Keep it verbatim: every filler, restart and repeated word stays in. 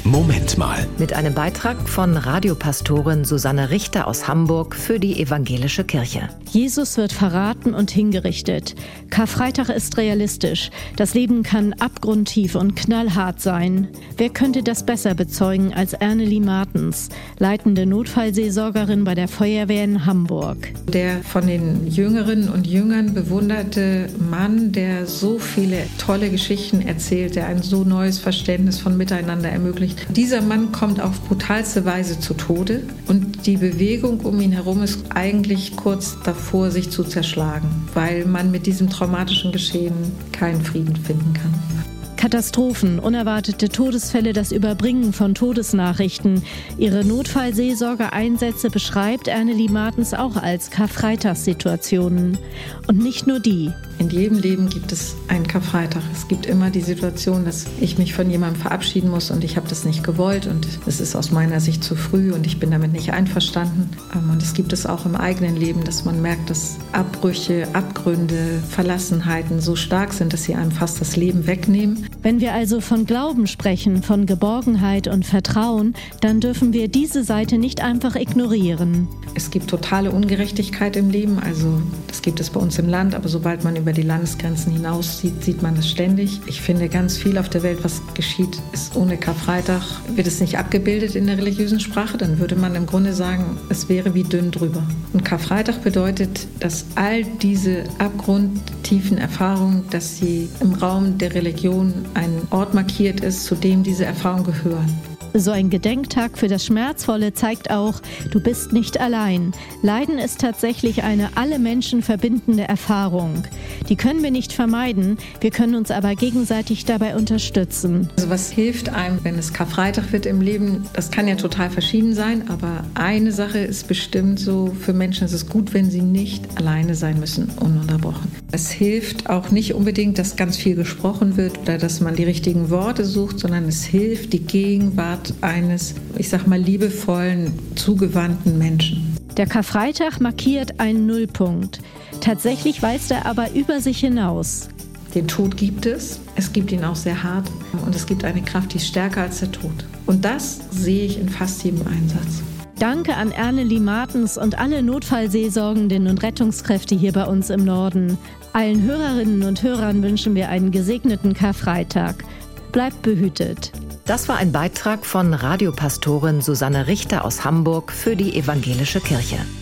Moment mal. Mit einem Beitrag von Radiopastorin Susanne Richter aus Hamburg für die Evangelische Kirche. Jesus wird verraten und hingerichtet. Karfreitag ist realistisch. Das Leben kann abgrundtief und knallhart sein. Wer könnte das besser bezeugen als Erneli Martens, leitende Notfallseelsorgerin bei der Feuerwehr in Hamburg. Der von den Jüngerinnen und Jüngern bewunderte Mann, der so viele tolle Geschichten erzählt, der ein so neues Verständnis von Miteinander ermöglicht. Dieser Mann kommt auf brutalste Weise zu Tode und die Bewegung um ihn herum ist eigentlich kurz davor, sich zu zerschlagen, weil man mit diesem traumatischen Geschehen keinen Frieden finden kann. Katastrophen, unerwartete Todesfälle, das Überbringen von Todesnachrichten. Ihre Notfallseelsorgeeinsätze beschreibt Erneli Martens auch als Karfreitagssituationen. Und nicht nur die. In jedem Leben gibt es einen Karfreitag. Es gibt immer die Situation, dass ich mich von jemandem verabschieden muss und ich habe das nicht gewollt und es ist aus meiner Sicht zu früh und ich bin damit nicht einverstanden. Und es gibt es auch im eigenen Leben, dass man merkt, dass Abbrüche, Abgründe, Verlassenheiten so stark sind, dass sie einem fast das Leben wegnehmen. Wenn wir also von Glauben sprechen, von Geborgenheit und Vertrauen, dann dürfen wir diese Seite nicht einfach ignorieren. Es gibt totale Ungerechtigkeit im Leben, also das gibt es bei uns im Land, aber sobald man über die Landesgrenzen hinaus sieht, sieht man das ständig. Ich finde, ganz viel auf der Welt, was geschieht, ist ohne Karfreitag, wird es nicht abgebildet in der religiösen Sprache, dann würde man im Grunde sagen, es wäre wie dünn drüber. Und Karfreitag bedeutet, dass all diese abgrundtiefen Erfahrungen, dass sie im Raum der Religion ein Ort markiert ist, zu dem diese Erfahrungen gehören. So ein Gedenktag für das Schmerzvolle zeigt auch, du bist nicht allein. Leiden ist tatsächlich eine alle Menschen verbindende Erfahrung. Die können wir nicht vermeiden, wir können uns aber gegenseitig dabei unterstützen. Also was hilft einem, wenn es Karfreitag wird im Leben? Das kann ja total verschieden sein, aber eine Sache ist bestimmt so, für Menschen ist es gut, wenn sie nicht alleine sein müssen, ununterbrochen. Es hilft auch nicht unbedingt, dass ganz viel gesprochen wird oder dass man die richtigen Worte sucht, sondern es hilft die Gegenwart eines, ich sag mal, liebevollen, zugewandten Menschen. Der Karfreitag markiert einen Nullpunkt. Tatsächlich weist er aber über sich hinaus. Den Tod gibt es, es gibt ihn auch sehr hart und es gibt eine Kraft, die ist stärker als der Tod. Und das sehe ich in fast jedem Einsatz. Danke an Erneli Martens und alle Notfallseelsorgenden und Rettungskräfte hier bei uns im Norden. Allen Hörerinnen und Hörern wünschen wir einen gesegneten Karfreitag. Bleibt behütet. Das war ein Beitrag von Radiopastorin Susanne Richter aus Hamburg für die Evangelische Kirche.